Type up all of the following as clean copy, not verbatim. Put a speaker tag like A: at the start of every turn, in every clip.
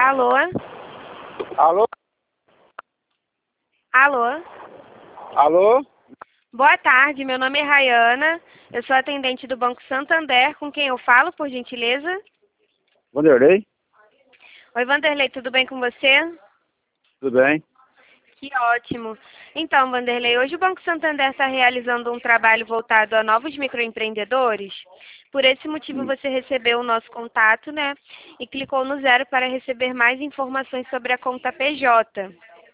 A: Alô?
B: Alô?
A: Alô?
B: Alô?
A: Boa tarde, meu nome é Rayana, eu sou atendente do Banco Santander, com quem eu falo, por gentileza?
B: Vanderlei?
A: Oi, Vanderlei, tudo bem com você?
B: Tudo bem?
A: Que ótimo. Então, Vanderlei, hoje o Banco Santander está realizando um trabalho voltado a novos microempreendedores. Por esse motivo, você recebeu o nosso contato, né? E clicou no 0 para receber mais informações sobre a conta PJ.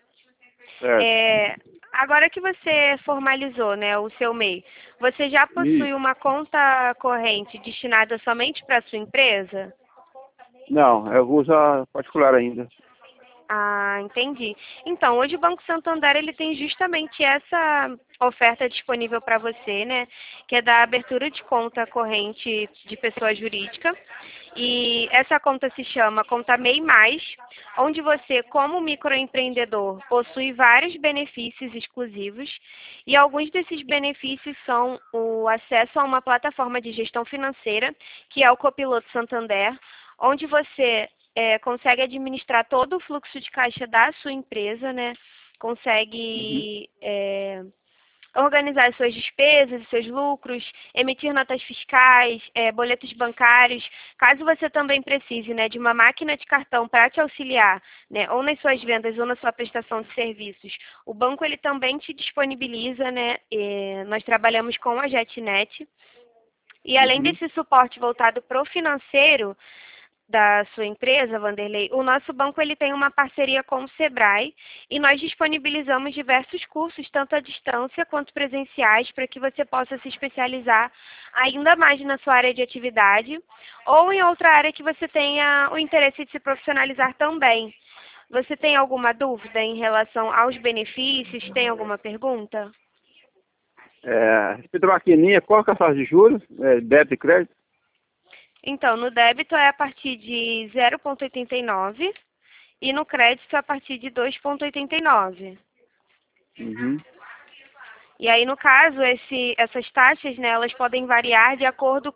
B: Certo.
A: Agora que você formalizou, né, o seu MEI, você já possui
B: Isso.
A: uma conta corrente destinada somente para a sua empresa?
B: Não, eu uso a particular ainda.
A: Ah, entendi. Então, hoje o Banco Santander ele tem justamente essa oferta disponível para você, né? Que é da abertura de conta corrente de pessoa jurídica. E essa conta se chama Conta MEI Mais, onde você, como microempreendedor, possui vários benefícios exclusivos. E alguns desses benefícios são o acesso a uma plataforma de gestão financeira, que é o Copiloto Santander, onde você consegue administrar todo o fluxo de caixa da sua empresa, né?
B: Uhum.
A: Consegue organizar as suas despesas, os seus lucros, emitir notas fiscais, boletos bancários. Caso você também precise, né, de uma máquina de cartão para te auxiliar, né, ou nas suas vendas ou na sua prestação de serviços, o banco ele também te disponibiliza, né? Nós trabalhamos com a JetNet. E além
B: Uhum.
A: desse suporte voltado para o financeiro, da sua empresa, Vanderlei, o nosso banco ele tem uma parceria com o Sebrae e nós disponibilizamos diversos cursos, tanto à distância quanto presenciais, para que você possa se especializar ainda mais na sua área de atividade ou em outra área que você tenha o interesse de se profissionalizar também. Você tem alguma dúvida em relação aos benefícios? Tem alguma pergunta?
B: Respeito à maquininha, qual que é a taxa de juros? Débito e crédito?
A: Então, no débito é a partir de 0,89 e no crédito é a partir de 2,89.
B: Uhum.
A: E aí, no caso, essas taxas, né, elas podem variar de acordo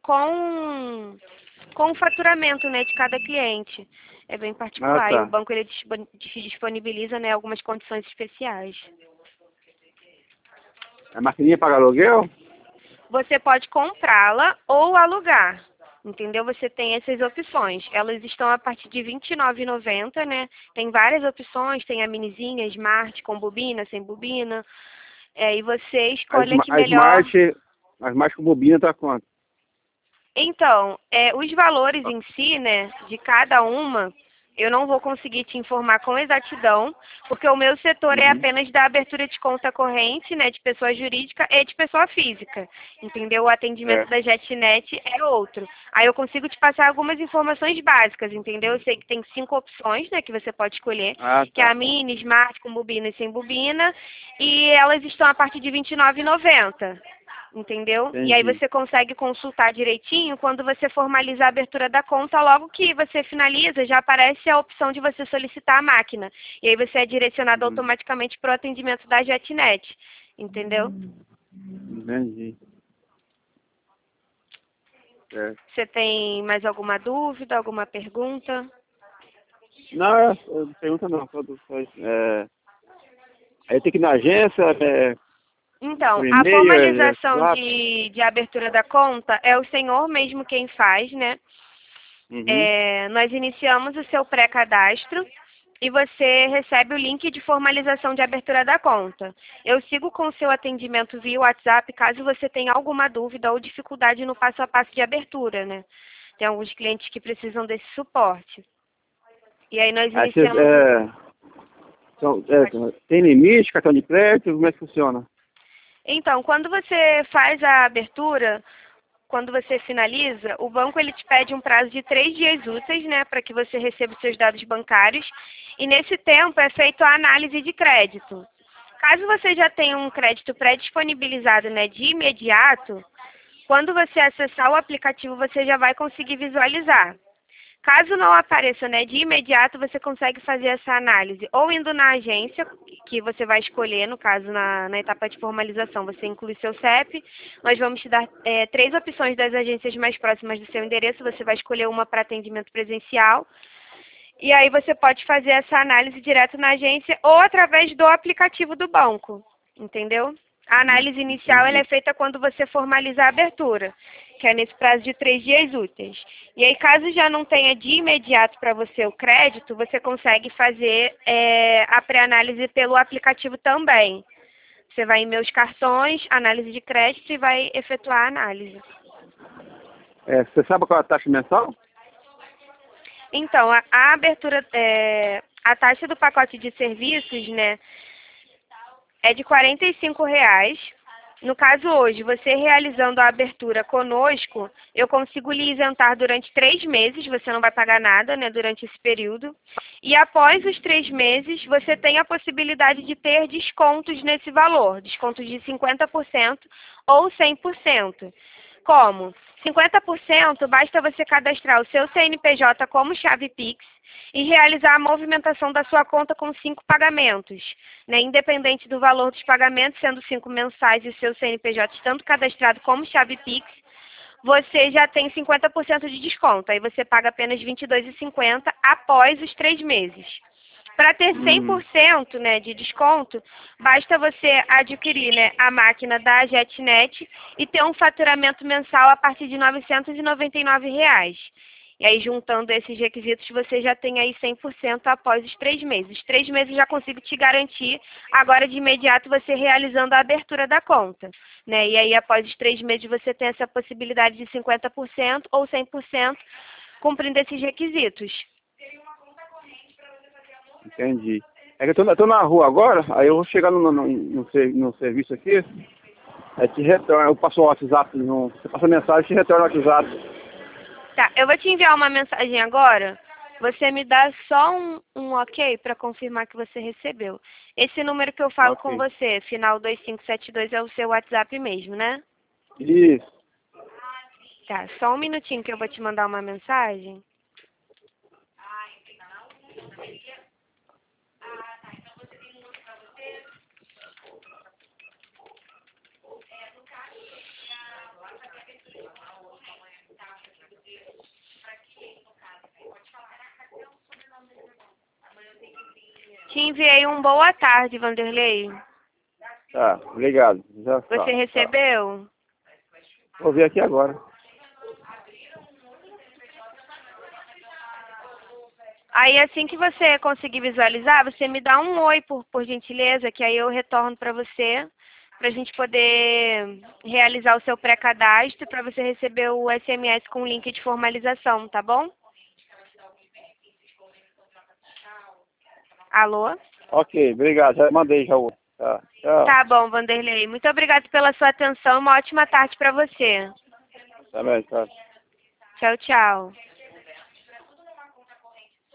A: com o faturamento, né, de cada cliente. É bem
B: Ah,
A: particular. E o
B: tá.
A: banco ele disponibiliza, né, algumas condições especiais.
B: A maquininha paga aluguel?
A: Você pode comprá-la ou alugar. Entendeu? Você tem essas opções. Elas estão a partir de R$ 29,90, né? Tem várias opções, tem a minizinha, Smart, com bobina, sem bobina. E você
B: A,
A: escolhe a que
B: A
A: melhor.
B: Smart com bobina tá quanto?
A: Então, os valores em si, né, de cada uma, eu não vou conseguir te informar com exatidão, porque o meu setor é
B: Uhum.
A: apenas da abertura de conta corrente, né, de pessoa jurídica e de pessoa física, entendeu? O atendimento
B: É.
A: da JetNet é outro. Aí eu consigo te passar algumas informações básicas, entendeu? Eu sei que tem 5 opções, né, que você pode escolher,
B: Ah,
A: que é a
B: tá.
A: Mini, Smart, com bobina e sem bobina, e elas estão a partir de R$ 29,90. Entendeu? E aí
B: Entendi.
A: você consegue consultar direitinho quando você formalizar a abertura da conta, logo que você finaliza, já aparece a opção de você solicitar a máquina. E aí você é direcionado
B: Uhum.
A: automaticamente para o atendimento da JetNet. Entendeu?
B: Entendi. Certo.
A: Você tem mais alguma dúvida, alguma pergunta?
B: Não, pergunta não. Aí tem que ir na agência,
A: Então,
B: por
A: a
B: e-mail,
A: formalização
B: WhatsApp.
A: de abertura da conta é o senhor mesmo quem faz, né?
B: Uhum.
A: Nós iniciamos o seu pré-cadastro e você recebe o link de formalização de abertura da conta. Eu sigo com o seu atendimento via WhatsApp caso você tenha alguma dúvida ou dificuldade no passo a passo de abertura, né? Tem alguns clientes que precisam desse suporte. E aí nós
B: Aí você,
A: iniciamos.
B: tem limite, cartão de crédito, como é que funciona?
A: Então, quando você faz a abertura, quando você finaliza, o banco ele te pede um prazo de 3 dias úteis, né, para que você receba os seus dados bancários. E nesse tempo é feita a análise de crédito. Caso você já tenha um crédito pré-disponibilizado, né, de imediato, quando você acessar o aplicativo, você já vai conseguir visualizar. Caso não apareça, né, de imediato, você consegue fazer essa análise ou indo na agência, que você vai escolher, no caso, na etapa de formalização, você inclui seu CEP. Nós vamos te dar 3 opções das agências mais próximas do seu endereço, você vai escolher uma para atendimento presencial. E aí você pode fazer essa análise direto na agência ou através do aplicativo do banco, entendeu? A análise inicial ela é feita quando você formaliza a abertura, que é nesse prazo de 3 dias úteis. E aí, caso já não tenha de imediato para você o crédito, você consegue fazer a pré-análise pelo aplicativo também. Você vai em meus cartões, análise de crédito e vai efetuar a análise.
B: Você sabe qual é a taxa mensal?
A: Então, a abertura, a taxa do pacote de serviços, né, é de R$ 45,00. No caso hoje, você realizando a abertura conosco, eu consigo lhe isentar durante 3 meses, você não vai pagar nada, né, durante esse período. E após os 3 meses, você tem a possibilidade de ter descontos nesse valor, descontos de 50% ou 100%. Como? 50% basta você cadastrar o seu CNPJ como chave Pix e realizar a movimentação da sua conta com 5 pagamentos, né? Independente do valor dos pagamentos, sendo 5 mensais e o seu CNPJ estando cadastrado como chave Pix, você já tem 50% de desconto. Aí você paga apenas R$ 22,50 após os 3 meses. Para ter 100%, né, de desconto, basta você adquirir, né, a máquina da JetNet e ter um faturamento mensal a partir de R$ 999,00. E aí, juntando esses requisitos, você já tem aí 100% após os 3 meses. Os 3 meses já consigo te garantir, agora de imediato você realizando a abertura da conta, né? E aí, após os 3 meses, você tem essa possibilidade de 50% ou 100% cumprindo esses requisitos.
B: Entendi. É que eu tô na rua agora, aí eu vou chegar no serviço aqui, aí te retorno, eu passo o WhatsApp, você passa a mensagem e te retorno o WhatsApp.
A: Tá, eu vou te enviar uma mensagem agora. Você me dá só um ok para confirmar que você recebeu. Esse número que eu falo com você, final 2572, é o seu WhatsApp mesmo, né?
B: Isso.
A: Tá, só um minutinho que eu vou te mandar uma mensagem. Te enviei um boa tarde, Vanderlei.
B: Tá, obrigado.
A: Você recebeu?
B: Vou ver aqui agora.
A: Aí, assim que você conseguir visualizar, você me dá um oi, por gentileza, que aí eu retorno para você, para a gente poder realizar o seu pré-cadastro, para você receber o SMS com o link de formalização, tá bom? Alô?
B: Ok, obrigado. Já mandei já o. Tá, tchau.
A: Tá bom, Vanderlei. Muito obrigada pela sua atenção. Uma ótima tarde para você.
B: Tá bem, tchau.
A: Tchau, tchau.